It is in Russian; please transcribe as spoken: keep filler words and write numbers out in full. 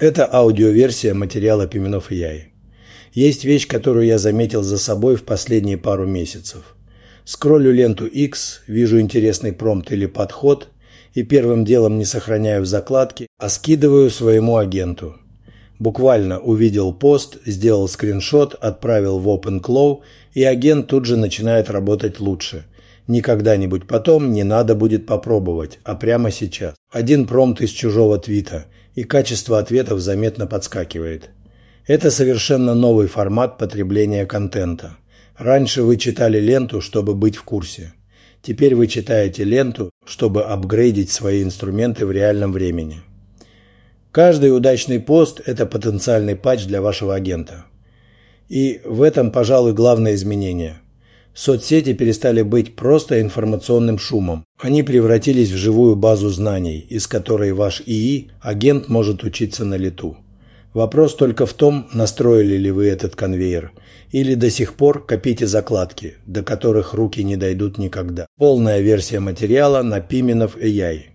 Это аудиоверсия материала Пименов эй ай. Есть вещь, которую я заметил за собой в последние пару месяцев. Скроллю ленту X, вижу интересный промпт или подход и первым делом не сохраняю в закладке, а скидываю своему агенту. Буквально увидел пост, сделал скриншот, отправил в OpenClaw, и агент тут же начинает работать лучше. Не когда-нибудь потом, не надо будет попробовать, а прямо сейчас. Один промпт из чужого твита, и качество ответов заметно подскакивает. Это совершенно новый формат потребления контента. Раньше вы читали ленту, чтобы быть в курсе. Теперь вы читаете ленту, чтобы апгрейдить свои инструменты в реальном времени. Каждый удачный пост – это потенциальный патч для вашего агента. И в этом, пожалуй, главное изменение. Соцсети перестали быть просто информационным шумом. Они превратились в живую базу знаний, из которой ваш ИИ, агент, может учиться на лету. Вопрос только в том, настроили ли вы этот конвейер, или до сих пор копите закладки, до которых руки не дойдут никогда. Полная версия материала на Пименов эй ай.